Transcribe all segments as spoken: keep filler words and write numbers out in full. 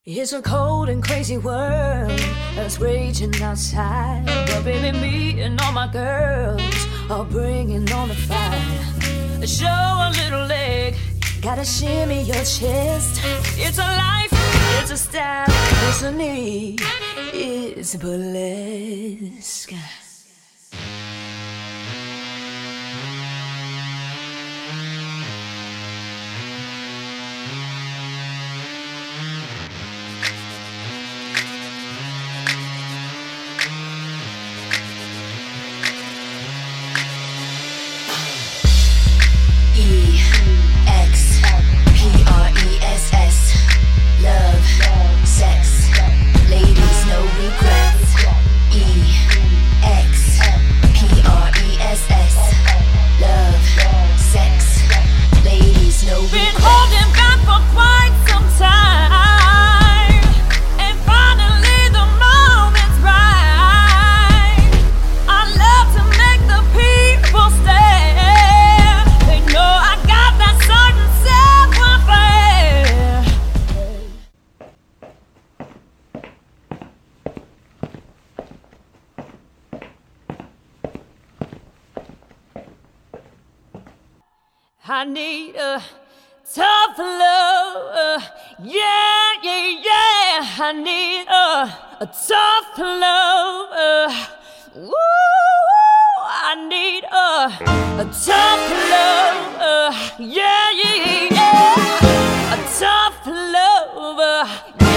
It's a cold and crazy world that's raging outside, but baby, me and all my girls are bringing on the fire. Show a little leg, gotta shimmy your chest. It's a life, it's a style, it's a need, it's burlesque. I need a tough love, yeah, yeah, yeah. I need a, a tough love, woo. I need a, a tough love, yeah, yeah, yeah. A tough love,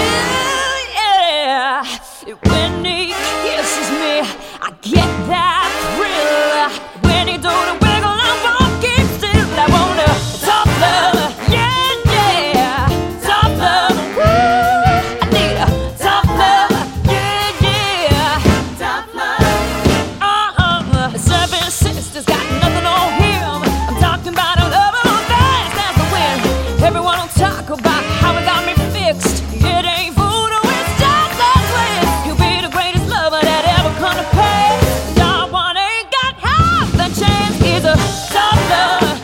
yeah, yeah. When he kisses me, I get that thrill. When he do the wiggle, I'm walking still. I want a tough love, yeah, yeah, tough love, woo. I need a tough love, yeah, yeah, tough love. Uh-uh, seven sisters got nothing on him. I'm talking about a love fast as the wind. Everyone will talk about how it got me fixed. It ain't voodoo, it's just a twist. You'll be the greatest lover that ever come to pay. No one ain't got half the chance. It's a tough love.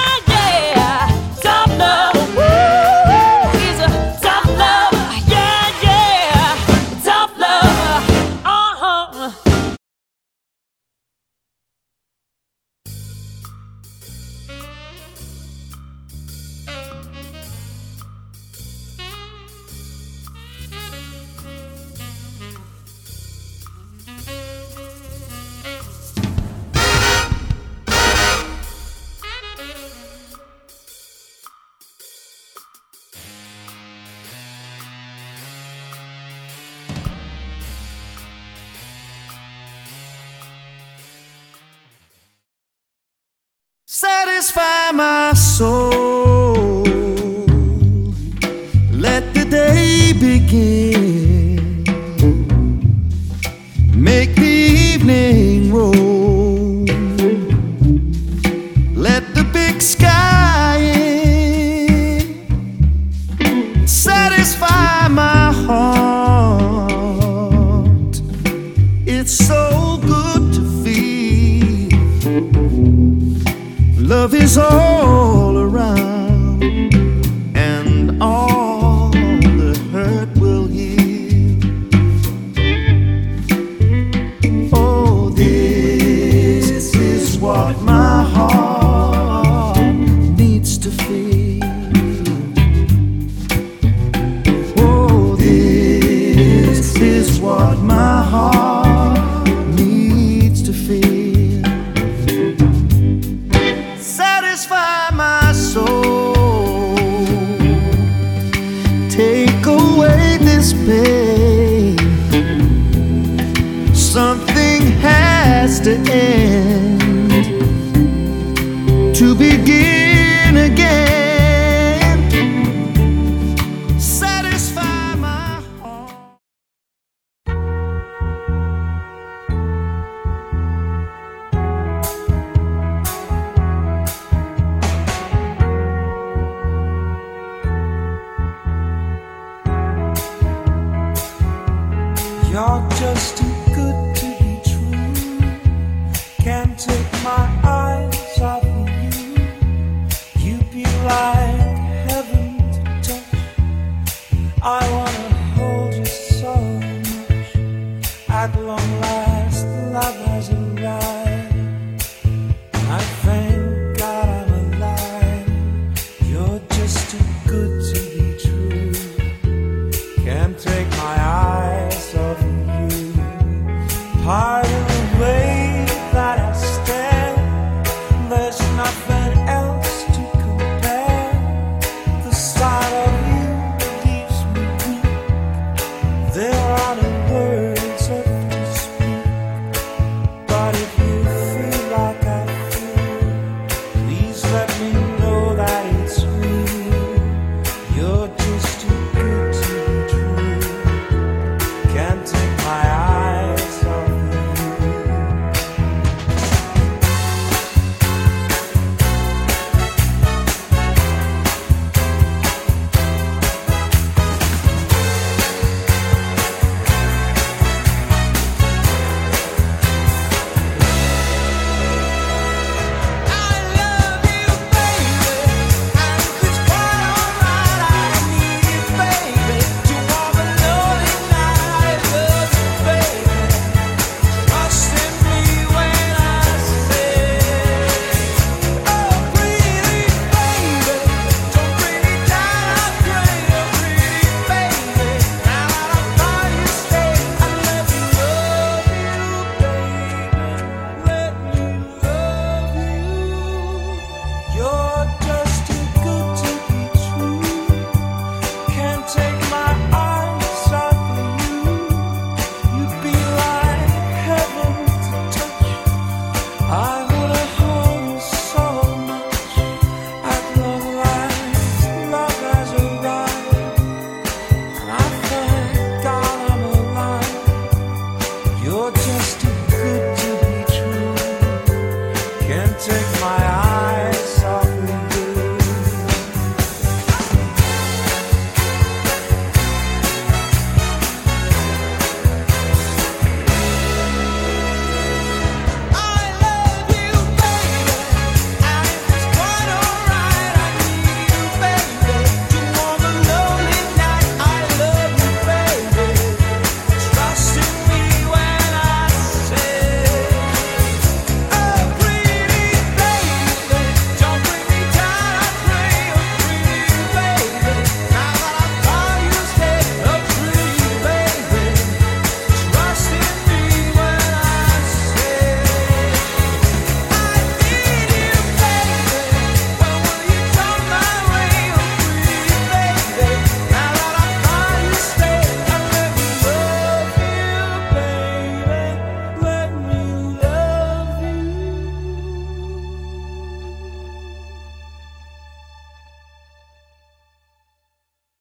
Satisfy my soul, let the day begin, make the evening roll, let the big sky in, satisfy my heart. It's so good to feel love is all around, and all the hurt will heal. Oh, this is what my heart needs to feel. Oh, this is what my heart needs to feel. Satisfy my soul, take away this pain. Something has to end to begin again. Satisfy my heart. You're just too good to be true. Can't take my eyes off of you. You be like heaven to touch. I wanna at long